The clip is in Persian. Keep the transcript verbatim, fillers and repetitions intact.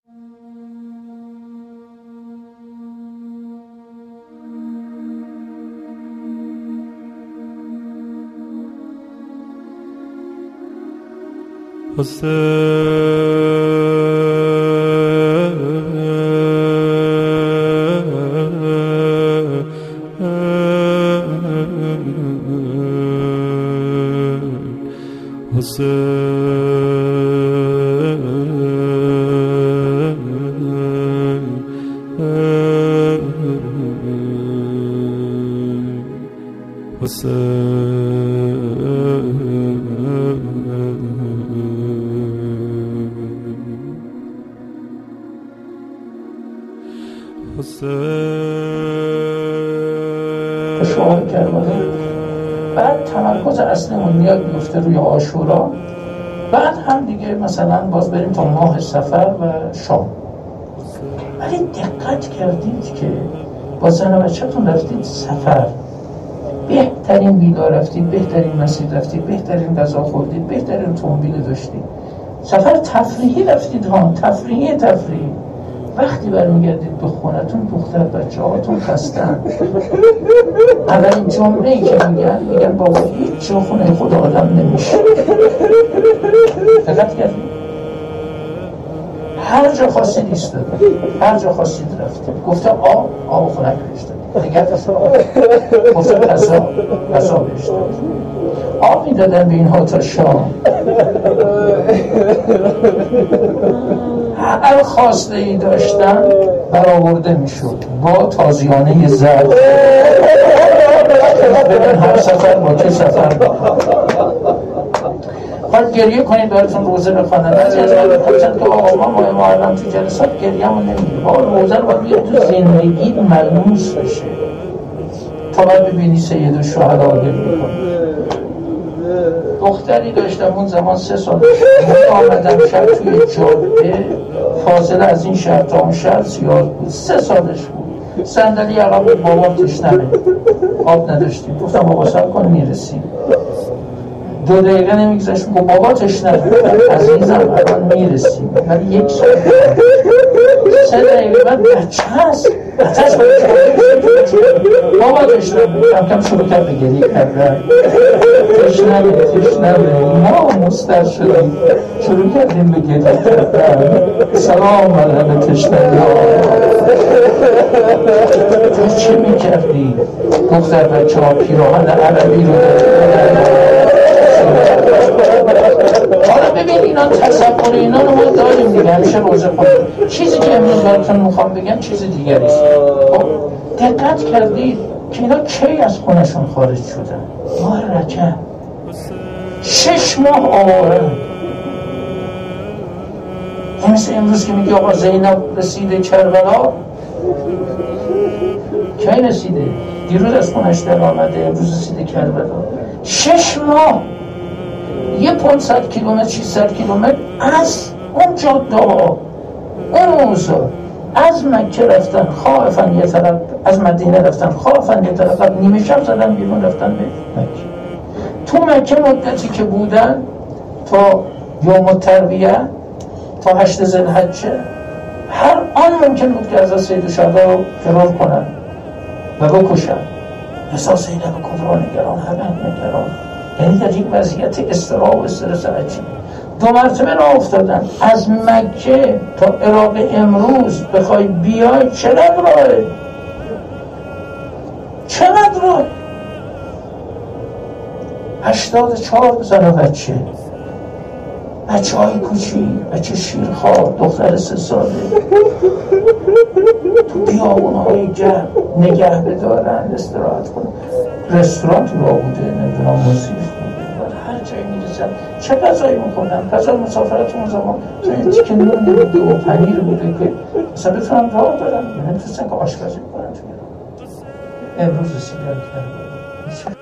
شعار کربلا. بعد تمرکز اصلیمون میاد میفته روی عاشورا، بعد هم دیگه مثلا باز بریم تا ماه صفر و شام. ولی دقت کردید که با زن و بچه‌تون رفتید سفر، بهترین ویلا رفتید، بهترین مسیر رفتید، بهترین غذا خوردید، بهترین اتومبیل داشتید، سفر تفریحی رفتید ها، تفریحی تفریحی. وقتی برمیگردید به خونتون دختر بچه هاتون خستن. اولین جمله ای که میگن میگن بابا هیچ جا خونه خود آدم نمیشه. دقت کردید؟ هر جا خواستید ایستادید، هر جا خواستید رفتید. گفتم آب، آب خنک بهش دادید. دیگر گفتم غذا، غذا بهش دادید. آب میدادن به اینها تا شام. هر خواسته ای داشتن برآورده میشد با تازیانه زرد. ببین هر سفر با چه سفر خواهد گریه کنید براتون روزه بخوانن. بعضی از من بپرسن که آقا ما ما معلم تو جلسات گریه همون نمیگه. با روزه رو باید بگید تو زندگی ملموس بشه تا باید ببینی سید الشهدا گریه کنید. دختری داشتم اون زمان سه سال آمدم شب توی جاده، فاصله از این شهر تا اون شهر زیاد بود، سه سالش بود. صندلی عقب بود، بابام تشنمه، آب نداشتیم. گفتم بابا صبر کن میرسیم. دو دقیقه نمیگذشت با بابا تشنمه، عزیزم الان میرسیم. ولی یک سال سه دقیقه بعد بچه هست بچه هست بابا تشنمه. کم کم شروع کرد به گریه کردن. تشنمه تشنمه ما مستر شدیم، شروع کردیم به گریه کردن. سلام علیه تشنمه. تو چه میکردی؟ دختر بچه ها پیراهن عربی رو حالا ببین اینا تصور اینا رو ما داریم دیگه، همیشه روزه خونیم. چیزی که امروز براتون میخوام بگم چیز دیگری است. دقت کردید که اینا کی از خونشون خارج شدن؟ ماه رجب شش ماه آوارن. این مثل امروز که میگه آقا زینب رسیده کربلا، کی رسیده؟ دیروز از خونش در آمده، امروز رسیده کربلا. شش ماه یه پانصد کیلومتر ششصد کیلومتر از اون جاده ها، اون موضوع از مکه رفتن خائفن یه طرف، از مدینه رفتن خائفن یه طرف، نیمه شب زدن بیرون رفتن به مکه. تو مکه مدتی که بودن تا یوم الترویه، تا هشت ذوالحجه، هر آن ممکن بود که از سید الشهدا رو فرار کنن و بکشن. احساس زینب کبرا نگران، همه نگران، یعنی در یک وضعیت اضطراب و استرس عجیب. دو مرتبه راه افتادن از مکه تا عراق امروز. بخوای بیای چقدر راهه؟ چقدر راه؟ هشتاد چهار زن و بچه، بچه های کوچی، بچه شیرخوار، دختر سه ساله تو بیابون های گرم نگه بدارن، استراحت کنن. رستوران تو راه بوده، نمیدونم موسیقی بوده، هر جایی میرسن چه غذایی میخوردن. غذای مسافرت اون زمان تیکه نون بوده و پنیر بوده که مثلا بتونن راه برن، نمیتونستن که آشپزی کنن. امروز رسیدن کرد